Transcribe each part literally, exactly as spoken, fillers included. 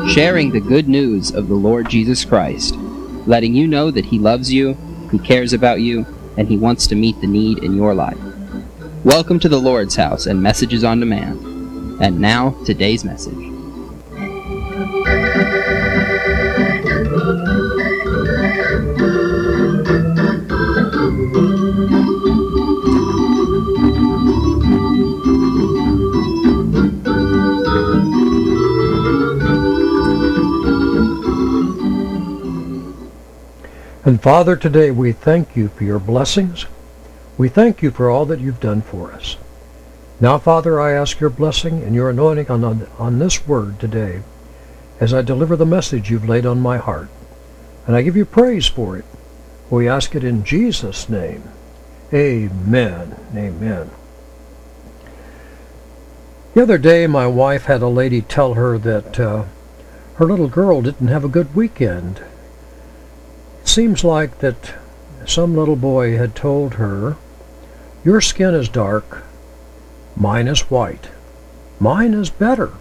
sharing the good news of the Lord Jesus Christ, letting you know that He loves you, He cares about you, and He wants to meet the need in your life. Welcome to the Lord's House and Messages on Demand. And now, today's message. And Father, today we thank you for your blessings. We thank you for all that you've done for us. Now, Father, I ask your blessing and your anointing on, on, on this word today as I deliver the message you've laid on my heart. And I give you praise for it. We ask it in Jesus' name. Amen. Amen. The other day, my wife had a lady tell her that uh, her little girl didn't have a good weekend. It seems like that some little boy had told her, "Your skin is dark, mine is white. Mine is better."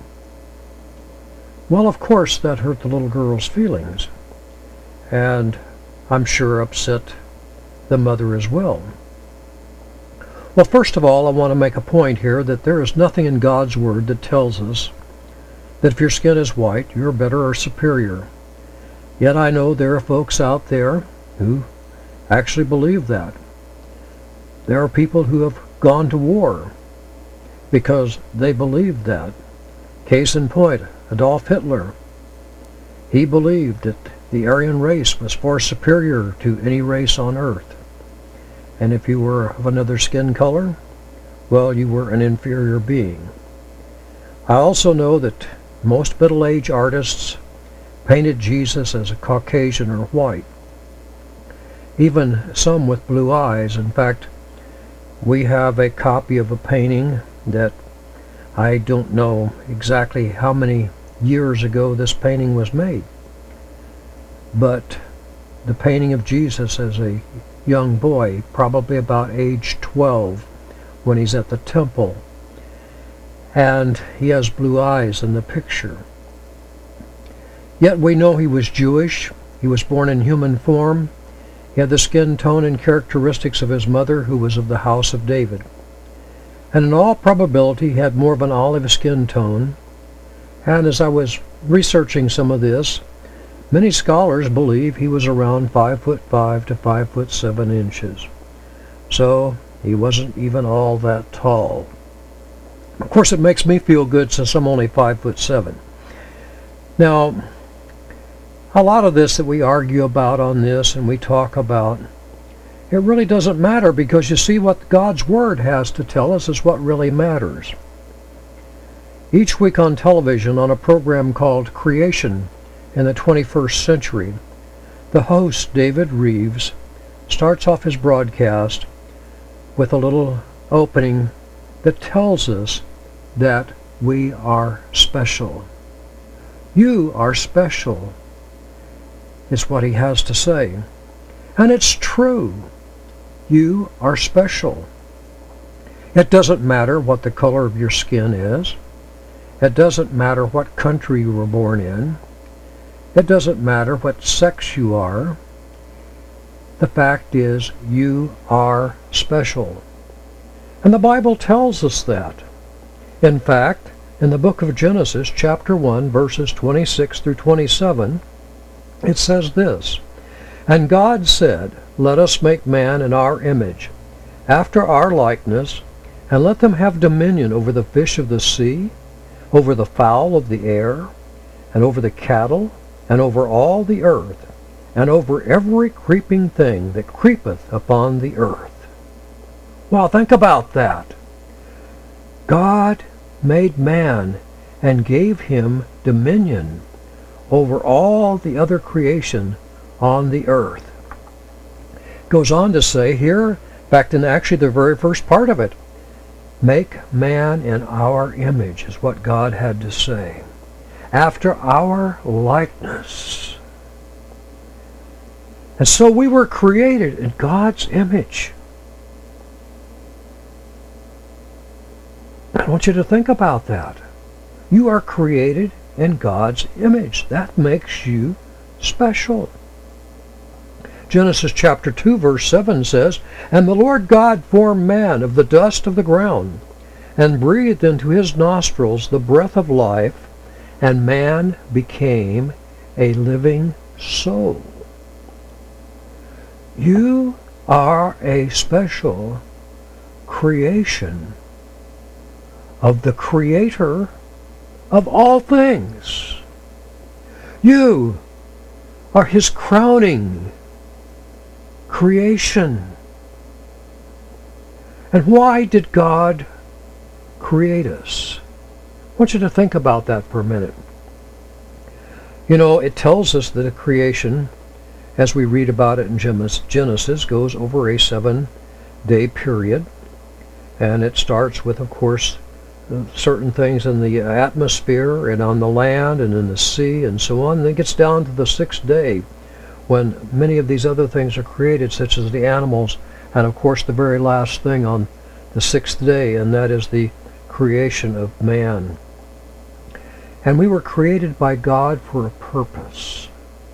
Well, of course, that hurt the little girl's feelings, and I'm sure upset the mother as well. Well, first of all, I want to make a point here that there is nothing in God's Word that tells us that if your skin is white, you're better or superior. Yet I know there are folks out there who actually believe that. There are people who have gone to war because they believed that. Case in point, Adolf Hitler. He believed that the Aryan race was far superior to any race on earth. And if you were of another skin color, well, you were an inferior being. I also know that most middle-aged artists painted Jesus as a Caucasian or white. Even some with blue eyes. In fact, we have a copy of a painting that I don't know exactly how many years ago this painting was made. But the painting of Jesus as a young boy, probably about age twelve, when he's at the temple, and he has blue eyes in the picture. Yet we know he was Jewish. He was born in human form. He had the skin tone and characteristics of his mother, who was of the house of David. And in all probability, he had more of an olive skin tone. And as I was researching some of this, many scholars believe he was around five foot five to five foot seven inches. So he wasn't even all that tall. Of course, it makes me feel good since I'm only five foot seven. Now, a lot of this that we argue about on this and we talk about, it really doesn't matter, because you see, what God's Word has to tell us is what really matters. Each week on television, on a program called Creation in the twenty-first Century, the host, David Reeves, starts off his broadcast with a little opening that tells us that we are special. You are special, is what he has to say. And it's true. You are special. It doesn't matter what the color of your skin is. It doesn't matter what country you were born in. It doesn't matter what sex you are. The fact is, you are special. And the Bible tells us that. In fact, in the book of Genesis, chapter one, verses twenty-six through twenty-seven, it says this, "And God said, Let us make man in our image, after our likeness, and let them have dominion over the fish of the sea, over the fowl of the air, and over the cattle, and over all the earth, and over every creeping thing that creepeth upon the earth." Well, think about that. God made man and gave him dominion over all the other creation on the earth. Goes on to say here, in fact, in actually the very first part of it, make man in our image, is what God had to say. After our likeness. And so we were created in God's image. I want you to think about that. You are created in God's image. That makes you special. Genesis chapter two, verse seven says, "And the Lord God formed man of the dust of the ground, and breathed into his nostrils the breath of life, and man became a living soul." You are a special creation of the Creator of all things. You are His crowning creation. And why did God create us? I want you to think about that for a minute. You know, it tells us that a creation, as we read about it in Genesis, goes over a seven-day period. And it starts with, of course, certain things in the atmosphere and on the land and in the sea and so on. And then it gets down to the sixth day when many of these other things are created, such as the animals, and of course the very last thing on the sixth day, and that is the creation of man. And we were created by God for a purpose.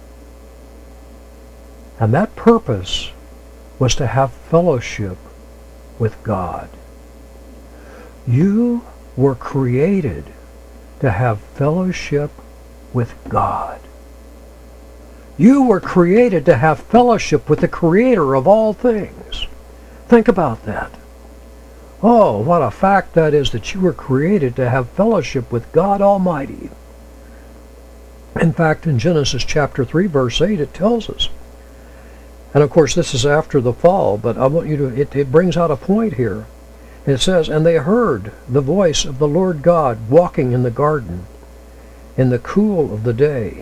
And that purpose was to have fellowship with God. You were created to have fellowship with God. You were created to have fellowship with the Creator of all things. Think about that. Oh, what a fact that is, that you were created to have fellowship with God Almighty. In fact, in Genesis chapter three, verse eight, it tells us. And of course, this is after the fall, but I want you to, it, it brings out a point here. It says, "And they heard the voice of the Lord God walking in the garden in the cool of the day.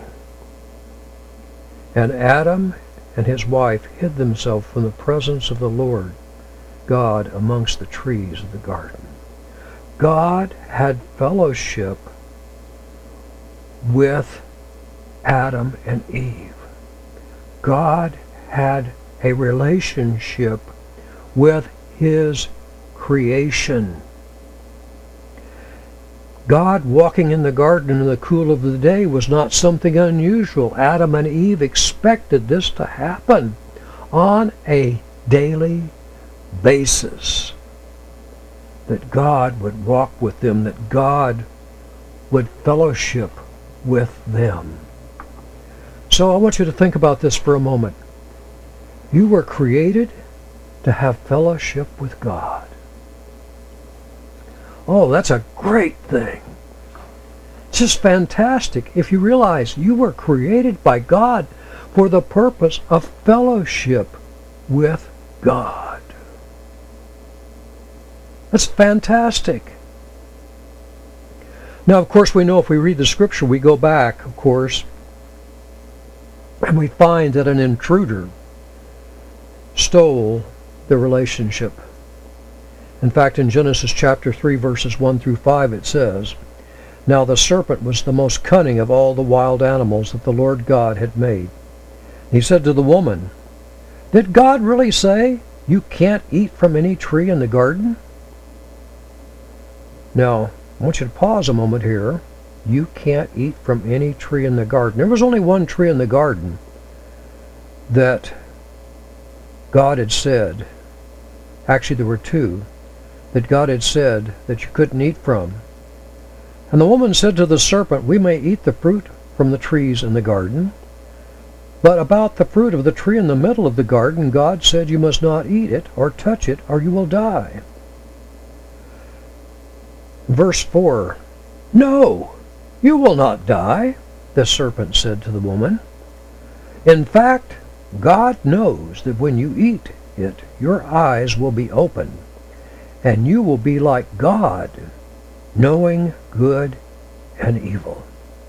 And Adam and his wife hid themselves from the presence of the Lord God amongst the trees of the garden." God had fellowship with Adam and Eve. God had a relationship with His creation. God walking in the garden in the cool of the day was not something unusual. Adam and Eve expected this to happen on a daily basis. That God would walk with them, that God would fellowship with them. So I want you to think about this for a moment. You were created to have fellowship with God. Oh, that's a great thing. It's just fantastic if you realize you were created by God for the purpose of fellowship with God. That's fantastic. Now, of course, we know if we read the scripture, we go back, of course, and we find that an intruder stole the relationship. In fact, in Genesis chapter three, verses one through five, it says, "Now the serpent was the most cunning of all the wild animals that the Lord God had made. He said to the woman, 'Did God really say you can't eat from any tree in the garden?'" Now, I want you to pause a moment here. You can't eat from any tree in the garden. There was only one tree in the garden that God had said, actually there were two, that God had said that you couldn't eat from. And the woman said to the serpent, "We may eat the fruit from the trees in the garden, but about the fruit of the tree in the middle of the garden, God said you must not eat it or touch it, or you will die." Verse four, "No, you will not die," the serpent said to the woman. "In fact, God knows that when you eat it, your eyes will be open, and you will be like God, knowing good and evil."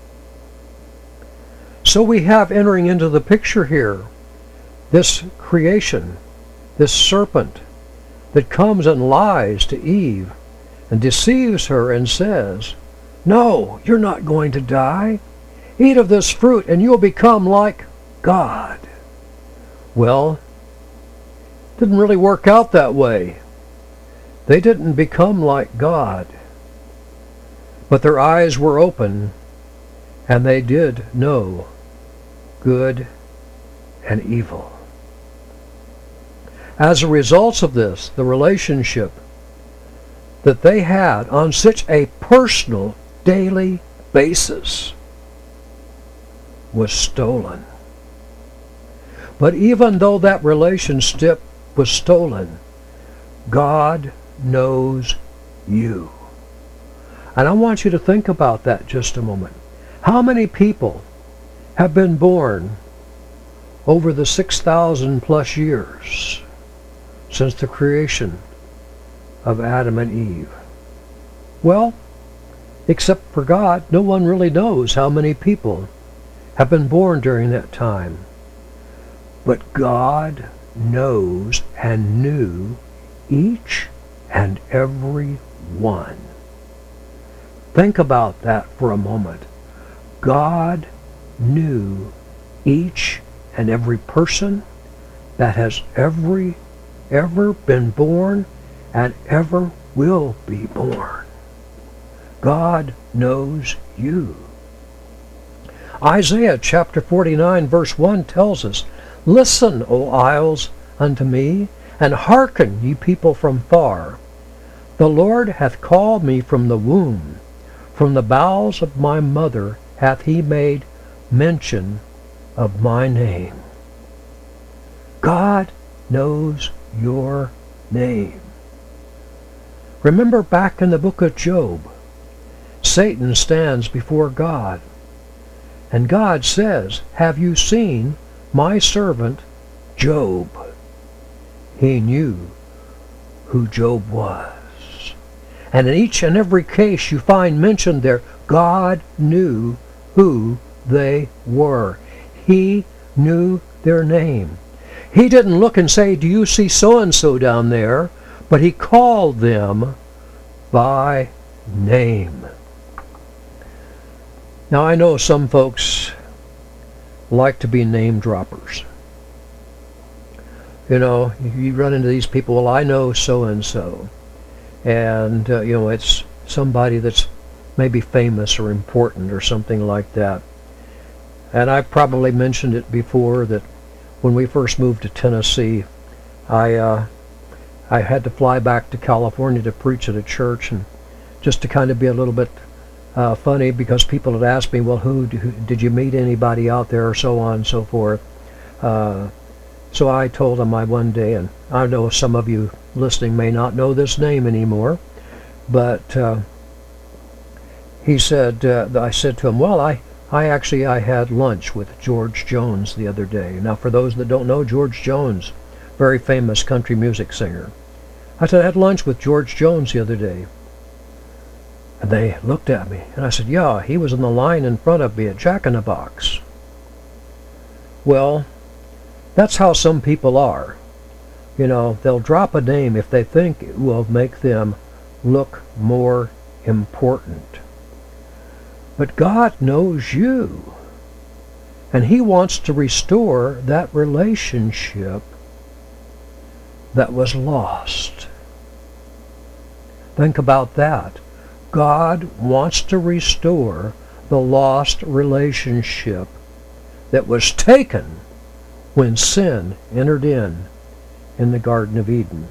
So we have entering into the picture here this creation, this serpent that comes and lies to Eve and deceives her and says, "No, you're not going to die. Eat of this fruit and you'll become like God." Well, it didn't really work out that way. They didn't become like God, but their eyes were open and they did know good and evil. As a result of this, the relationship that they had on such a personal, daily basis was stolen. But even though that relationship was stolen, God knows you. And I want you to think about that just a moment. How many people have been born over the six thousand plus years since the creation of Adam and Eve? Well, except for God, no one really knows how many people have been born during that time. But God knows and knew each and every one. Think about that for a moment. God knew each and every person that has every ever been born and ever will be born. God knows you. Isaiah chapter forty-nine verse one tells us, "Listen, O isles, unto me, and hearken, ye people from far. The Lord hath called me from the womb. From the bowels of my mother hath he made mention of my name." God knows your name. Remember back in the book of Job, Satan stands before God, and God says, "Have you seen my servant Job?" He knew who Job was. And in each and every case you find mentioned there, God knew who they were. He knew their name. He didn't look and say, "Do you see so-and-so down there?" But he called them by name. Now I know some folks like to be name droppers. You know, you run into these people, "Well, I know so-and-so." And, uh, you know, it's somebody that's maybe famous or important or something like that. And I probably mentioned it before that when we first moved to Tennessee, I uh, I had to fly back to California to preach at a church, and just to kind of be a little bit uh, funny, because people had asked me, "Well, who, who did you meet anybody out there?" or so on and so forth. Uh, so I told them I one day, and I know some of you listening may not know this name anymore, but uh, he said, uh, I said to him, "Well, I, I actually I had lunch with George Jones the other day." Now, for those that don't know, George Jones, very famous country music singer. I said, "I had lunch with George Jones the other day." And they looked at me, and I said, "Yeah, he was in the line in front of me at Jack in the Box." Well, that's how some people are. You know, they'll drop a name if they think it will make them look more important. But God knows you, and he wants to restore that relationship that was lost. Think about that. God wants to restore the lost relationship that was taken when sin entered in in the Garden of Eden.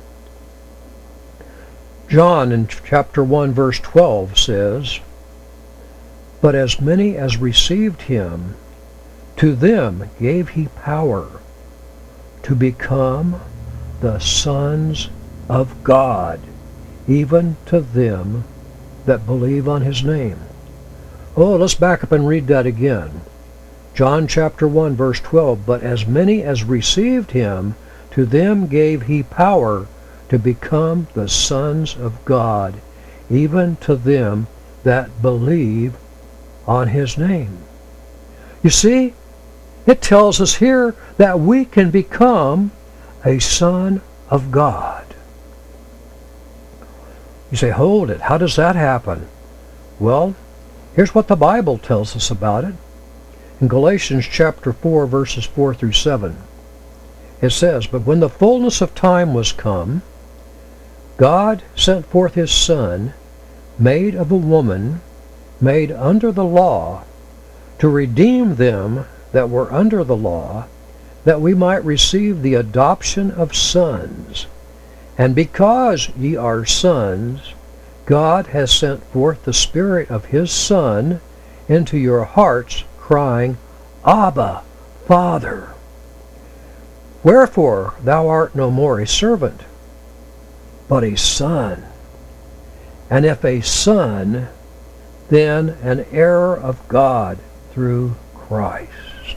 John in chapter one verse twelve says, "But as many as received him, to them gave he power to become the sons of God, even to them that believe on his name." Oh, let's back up and read that again. John chapter one verse twelve, "But as many as received him, to them gave he power to become the sons of God, even to them that believe on his name." You see, it tells us here that we can become a son of God. You say, "Hold it, how does that happen?" Well, here's what the Bible tells us about it. In Galatians chapter four verses four through seven. It says, "But when the fullness of time was come, God sent forth his Son, made of a woman, made under the law, to redeem them that were under the law, that we might receive the adoption of sons. And because ye are sons, God has sent forth the Spirit of his Son into your hearts, crying, Abba, Father. Wherefore thou art no more a servant, but a son. And if a son, then an heir of God through Christ.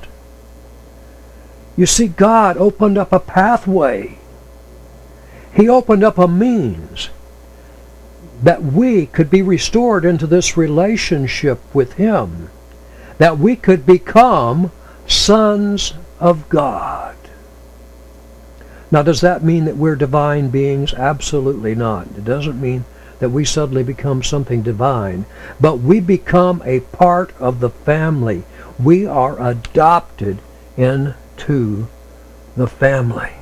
You see, God opened up a pathway. He opened up a means that we could be restored into this relationship with him, that we could become sons of God. Now, does that mean that we're divine beings? Absolutely not. It doesn't mean that we suddenly become something divine, but we become a part of the family. We are adopted into the family.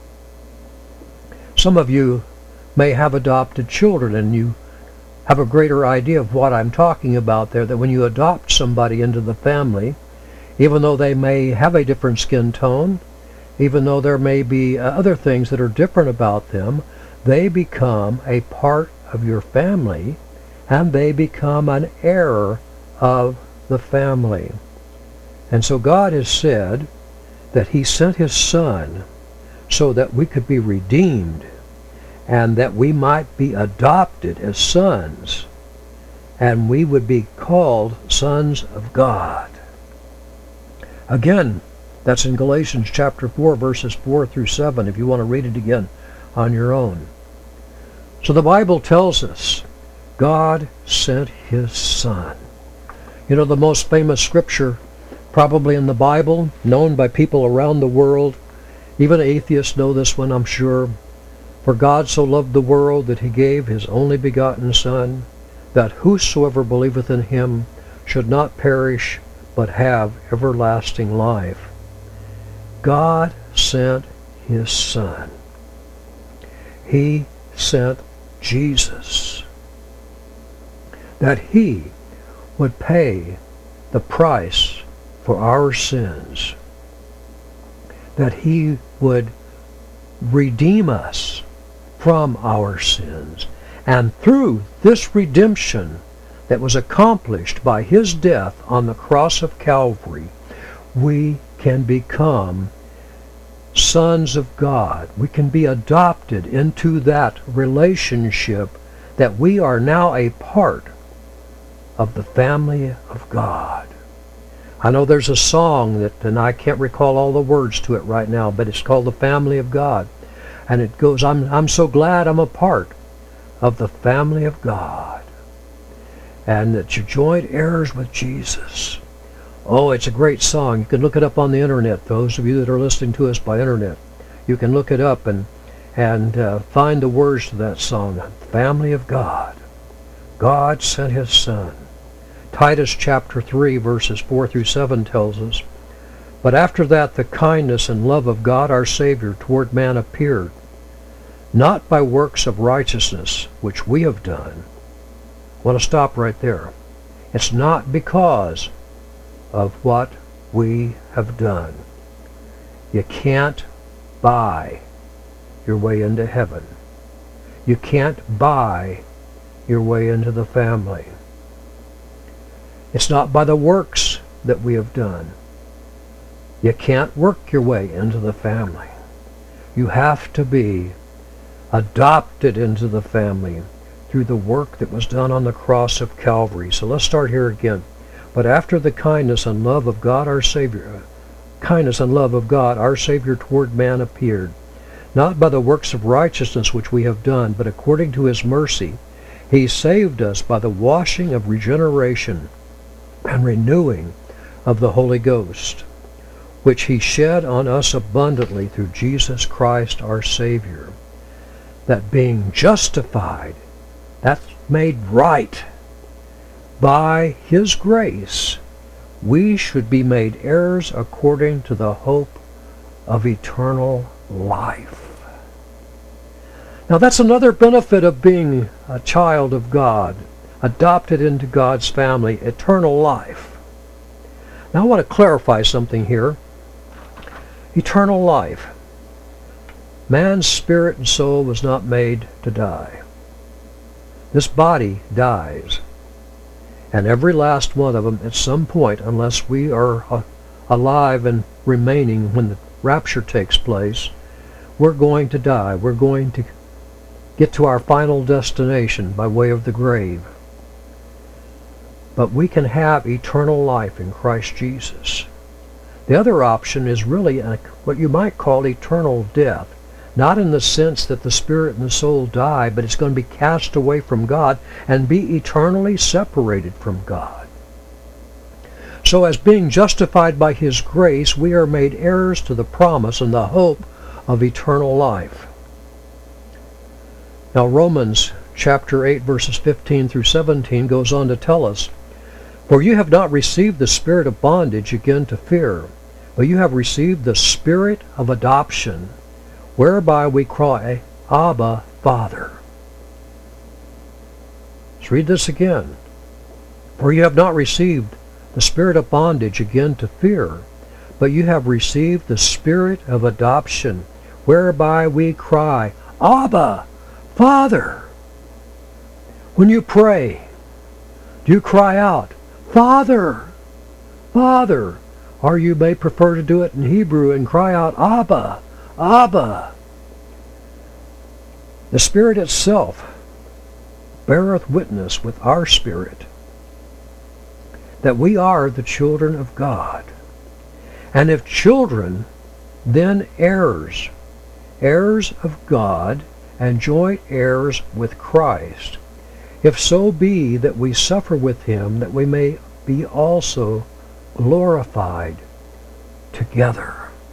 Some of you may have adopted children, and you have a greater idea of what I'm talking about there, that when you adopt somebody into the family, even though they may have a different skin tone, even though there may be other things that are different about them, they become a part of your family, and they become an heir of the family. And so God has said that he sent his Son so that we could be redeemed, and that we might be adopted as sons, and we would be called sons of God. Again, that's in Galatians chapter four, verses four through seven, if you want to read it again on your own. So the Bible tells us God sent his Son. You know, the most famous scripture probably in the Bible, known by people around the world, even atheists know this one, I'm sure. For God so loved the world that he gave his only begotten Son, that whosoever believeth in him should not perish, but have everlasting life. God sent his Son. He sent Jesus, that he would pay the price for our sins, that he would redeem us from our sins. And through this redemption that was accomplished by his death on the cross of Calvary, we can become sons of God. We can be adopted into that relationship, that we are now a part of the family of God. I know there's a song that, and I can't recall all the words to it right now, but it's called The Family of God. And it goes, I'm, I'm so glad I'm a part of the family of God, and that you're joint heirs with Jesus. Oh, it's a great song. You can look it up on the internet. Those of you that are listening to us by internet, you can look it up and and uh, find the words to that song. Family of God. God sent his Son. Titus chapter three, verses four through seven tells us, But after that the kindness and love of God our Savior toward man appeared, not by works of righteousness which we have done. I want to stop right there. It's not because of what we have done. You can't buy your way into heaven. You can't buy your way into the family. It's not by the works that we have done. You can't work your way into the family. You have to be adopted into the family through the work that was done on the cross of Calvary. So let's start here again. But after the kindness and love of God our Savior, kindness and love of God our Savior toward man appeared, not by the works of righteousness which we have done, but according to his mercy, he saved us by the washing of regeneration and renewing of the Holy Ghost, which he shed on us abundantly through Jesus Christ our Savior, that being justified, that's made right, by his grace, we should be made heirs according to the hope of eternal life. Now that's another benefit of being a child of God, adopted into God's family, eternal life. Now I want to clarify something here. Eternal life. Man's spirit and soul was not made to die. This body dies. And every last one of them at some point, unless we are uh, alive and remaining when the rapture takes place, we're going to die. We're going to get to our final destination by way of the grave. But we can have eternal life in Christ Jesus. The other option is really a, what you might call eternal death. Not in the sense that the spirit and the soul die, but it's going to be cast away from God and be eternally separated from God. So as being justified by His grace, we are made heirs to the promise and the hope of eternal life. Now Romans chapter eight verses fifteen through seventeen goes on to tell us, "For you have not received the spirit of bondage again to fear, but you have received the spirit of adoption, whereby we cry, Abba, Father." Let's read this again. "For you have not received the spirit of bondage again to fear, but you have received the spirit of adoption, whereby we cry, Abba, Father." When you pray, do you cry out, Father, Father? Or you may prefer to do it in Hebrew and cry out, Abba, Abba. The Spirit itself beareth witness with our spirit that we are the children of God. And if children, then heirs, heirs of God, and joint heirs with Christ, if so be that we suffer with Him, that we may be also glorified together.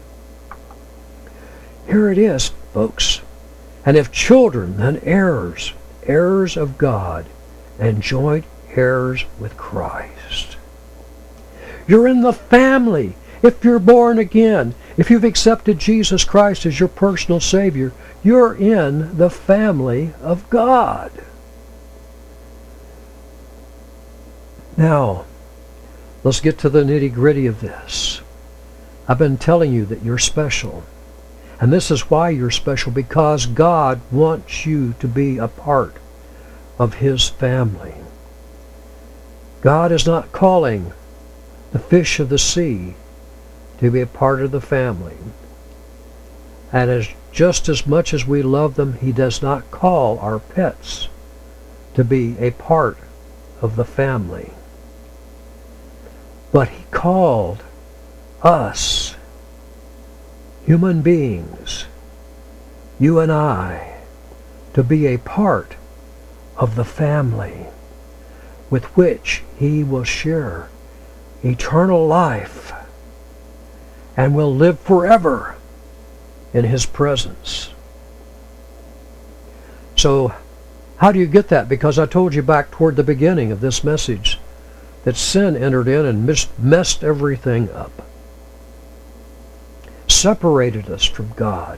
Here it is, folks. And if children, then heirs, heirs of God, and joint heirs with Christ. You're in the family. If you're born again, if you've accepted Jesus Christ as your personal Savior, you're in the family of God. Now, let's get to the nitty-gritty of this. I've been telling you that you're special. And this is why you're special, because God wants you to be a part of His family. God is not calling the fish of the sea to be a part of the family. And as just as much as we love them, He does not call our pets to be a part of the family. But He called us, human beings, you and I, to be a part of the family with which He will share eternal life and will live forever in His presence. So, how do you get that? Because I told you back toward the beginning of this message that sin entered in and mis- messed everything up. Separated us from God.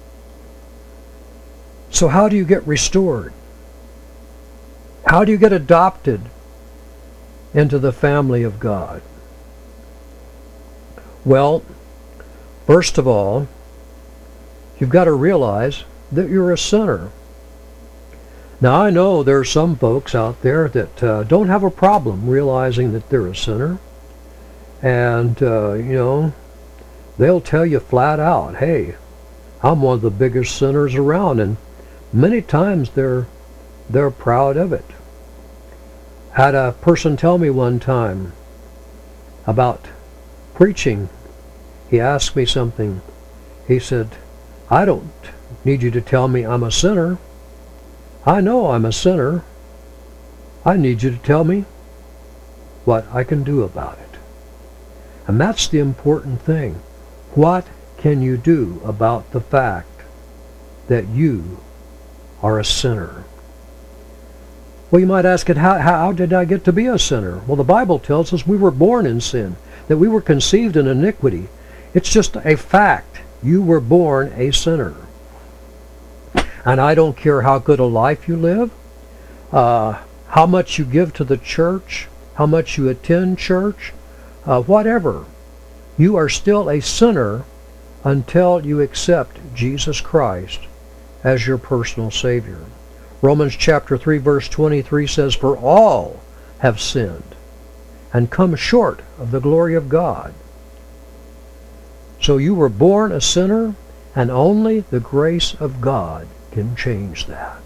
So how do you get restored? How do you get adopted into the family of God? Well, first of all, you've got to realize that you're a sinner. Now, I know there are some folks out there that uh, don't have a problem realizing that they're a sinner. And, uh, you know, they'll tell you flat out, hey, I'm one of the biggest sinners around. And many times they're, they're proud of it. I had a person tell me one time about preaching. He asked me something. He said, I don't need you to tell me I'm a sinner. I know I'm a sinner. I need you to tell me what I can do about it. And that's the important thing. What can you do about the fact that you are a sinner? Well, you might ask it, how, how did I get to be a sinner? Well, the Bible tells us we were born in sin, that we were conceived in iniquity. It's just a fact. You were born a sinner. And I don't care how good a life you live, uh, how much you give to the church, how much you attend church, uh, whatever. You are still a sinner until you accept Jesus Christ as your personal Savior. Romans chapter three verse twenty-three says, "For all have sinned and come short of the glory of God." So you were born a sinner, and only the grace of God can change that.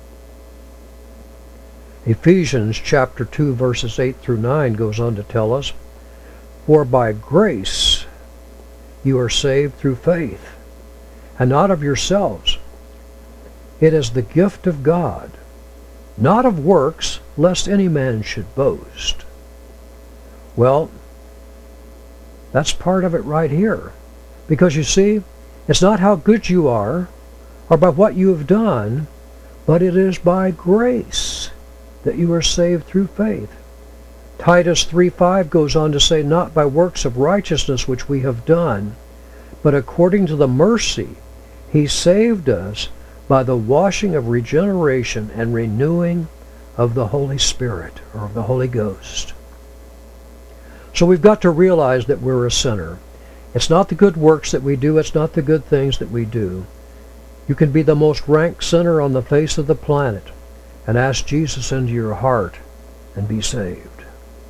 Ephesians chapter two verses eight through nine goes on to tell us, "For by grace you are saved through faith, and not of yourselves. It is the gift of God, not of works, lest any man should boast." Well, that's part of it right here. Because you see, it's not how good you are, or by what you have done, but it is by grace that you are saved through faith. Titus three five goes on to say, "Not by works of righteousness which we have done, but according to the mercy he saved us by the washing of regeneration and renewing of the Holy Spirit," or of the Holy Ghost. So we've got to realize that we're a sinner. It's not the good works that we do, it's not the good things that we do. You can be the most rank sinner on the face of the planet and ask Jesus into your heart and be saved.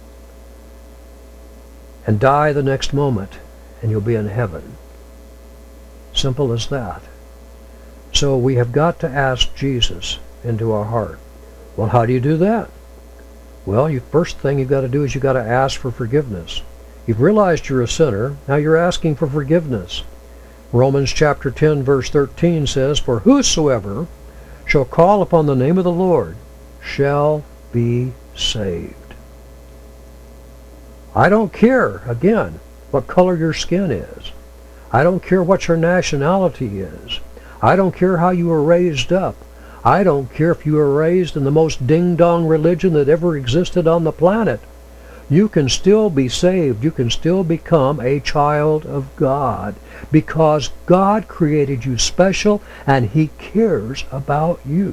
And die the next moment, and you'll be in heaven. Simple as that. So we have got to ask Jesus into our heart. Well, how do you do that? Well, you first thing you've got to do is you've got to ask for forgiveness. You've realized you're a sinner, now you're asking for forgiveness. Romans chapter ten verse thirteen says, "For whosoever shall call upon the name of the Lord shall be saved." I don't care, again, what color your skin is. I don't care what your nationality is. I don't care how you were raised up. I don't care if you were raised in the most ding-dong religion that ever existed on the planet. You can still be saved. You can still become a child of God because God created you special and He cares about you.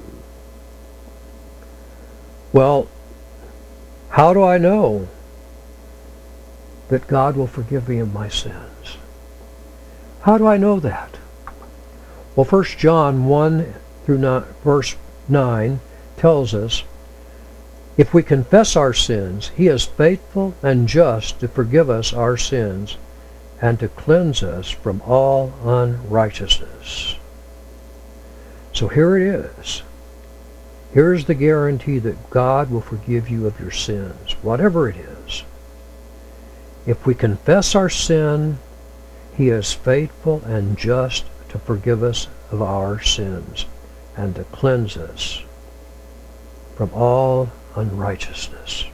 Well, how do I know that God will forgive me of my sins? How do I know that? Well, First John one through nine, verse nine tells us, "If we confess our sins, He is faithful and just to forgive us our sins and to cleanse us from all unrighteousness." So here it is. Here's the guarantee that God will forgive you of your sins, whatever it is. If we confess our sin, He is faithful and just to forgive us of our sins and to cleanse us from all unrighteousness.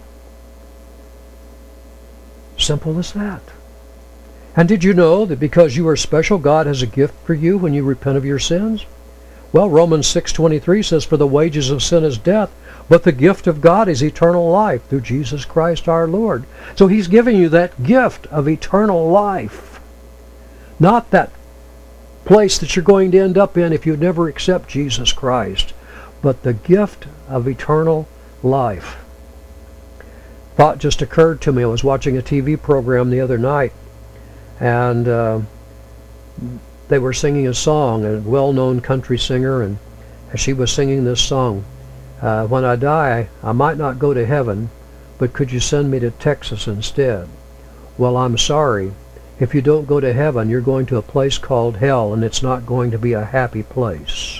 Simple as that. And did you know that because you are special, God has a gift for you when you repent of your sins? Well, Romans six twenty-three says, "For the wages of sin is death, but the gift of God is eternal life through Jesus Christ our Lord." So He's giving you that gift of eternal life. Not that place that you're going to end up in if you never accept Jesus Christ, but the gift of eternal life. Thought just occurred to me. I was watching a T V program the other night, and uh, they were singing a song, a well-known country singer, and she was singing this song, uh, "When I die, I might not go to heaven, but could you send me to Texas instead?" Well, I'm sorry. If you don't go to heaven, you're going to a place called hell, and it's not going to be a happy place.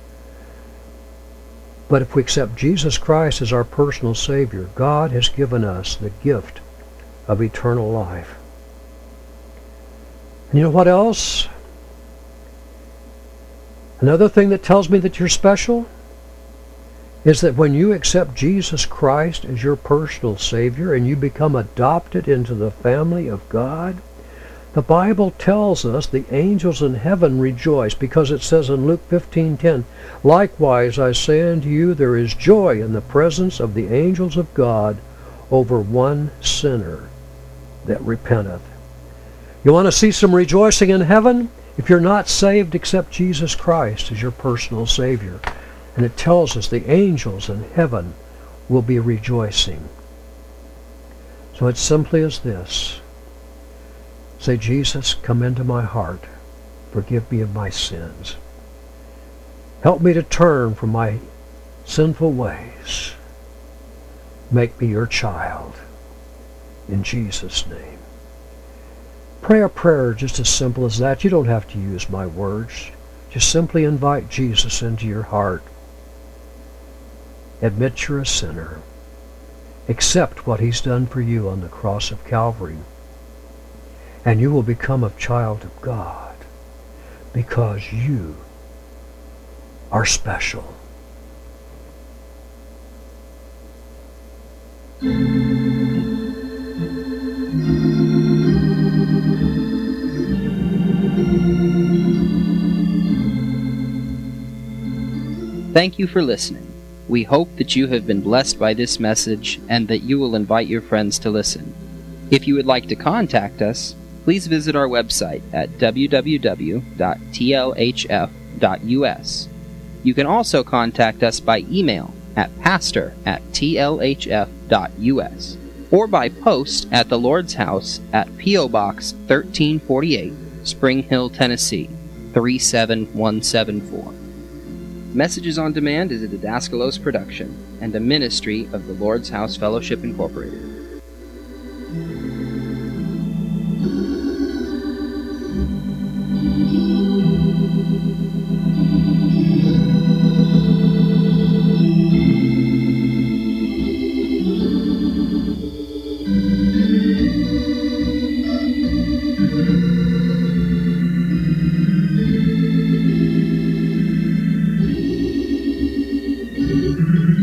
But if we accept Jesus Christ as our personal Savior, God has given us the gift of eternal life. And you know what else? Another thing that tells me that you're special is that when you accept Jesus Christ as your personal Savior and you become adopted into the family of God, the Bible tells us the angels in heaven rejoice, because it says in Luke fifteen ten, "Likewise I say unto you, there is joy in the presence of the angels of God over one sinner that repenteth." You want to see some rejoicing in heaven? If you're not saved, accept Jesus Christ as your personal Savior. And it tells us the angels in heaven will be rejoicing. So it's simply as this. Say, Jesus, come into my heart. Forgive me of my sins. Help me to turn from my sinful ways. Make me your child. In Jesus' name. Pray a prayer just as simple as that. You don't have to use my words. Just simply invite Jesus into your heart. Admit you're a sinner. Accept what he's done for you on the cross of Calvary. And you will become a child of God because you are special. Thank you for listening. We hope that you have been blessed by this message and that you will invite your friends to listen. If you would like to contact us, please visit our website at w w w dot t l h f dot u s. You can also contact us by email at pastor at t l h f dot u s or by post at the Lord's House at P O Box thirteen forty-eight, Spring Hill, Tennessee three seven one seven four. Messages on Demand is a Didaskalos production and a ministry of the Lord's House Fellowship, Incorporated. Thank you.